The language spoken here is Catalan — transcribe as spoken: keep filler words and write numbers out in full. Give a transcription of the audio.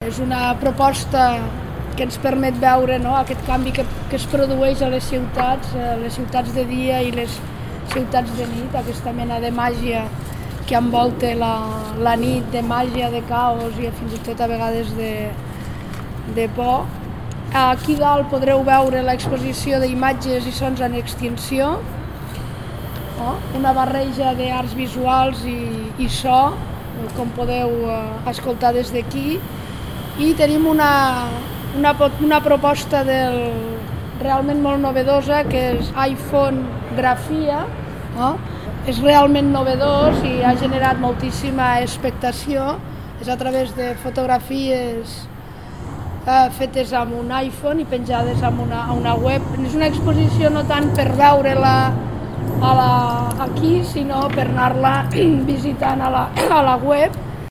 és una proposta que ens permet veure, no, aquest canvi que, que es produeix a les ciutats, a les ciutats de dia i les ciutats de nit, aquesta mena de màgia que envolta la, la nit, de màgia, de caos i fins i tot a vegades de, de por. Aquí dalt podreu veure l'exposició d'imatges i sons en extinció, no? Una barreja d'arts visuals i, i so, com podeu eh, escoltar des d'aquí, i tenim una, una, una proposta del, realment molt novedosa, que és iPhone Grafia, no? És realment novedós i ha generat moltíssima expectació. És a través de fotografies eh, fetes amb un iPhone i penjades amb una, a una web. És una exposició no tant per veure-la a la, aquí, sinó per anar-la visitant a la, a la web.